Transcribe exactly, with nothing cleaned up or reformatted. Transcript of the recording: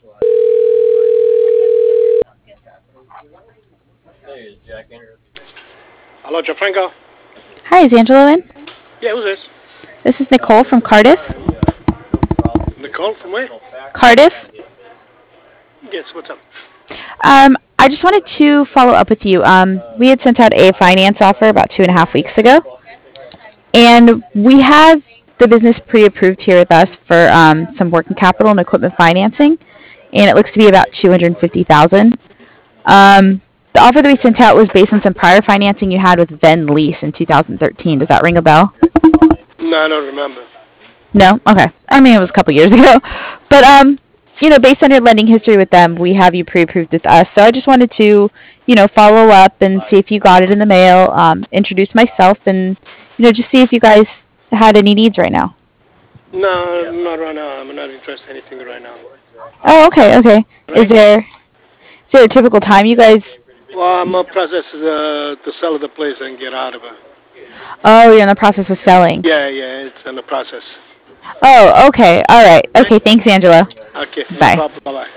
Hello, Jafranco. Hi, is Angela in? Yeah, who's this? This is Nicole from Cardiff. Nicole from where? Cardiff. Yes, what's up? Um, I just wanted to follow up with you. Um, we had sent out a finance offer about two and a half weeks ago, and we have the business pre-approved here with us for um, some working capital and equipment financing, and it looks to be about two hundred fifty thousand. Um, the offer that we sent out was based on some prior financing you had with Ven Lease in two thousand thirteen. Does that ring a bell? No, I don't remember. No? Okay. I mean, it was a couple years ago. But, um, you know, based on your lending history with them, we have you pre-approved with us. So I just wanted to, you know, follow up and see if you got it in the mail, um, introduce myself, and, you know, just see if you guys had any needs right now. No, not right now. I'm not interested in anything right now. Oh, okay, okay. Is Right? there is there a typical time you guys? Well, I'm a process uh, to sell the place and get out of it. Oh, you're in the process of selling. Yeah, yeah, it's in the process. Oh, okay. All right. Right? Okay. Thanks, Angela. Okay, no Bye. problem. Bye-bye.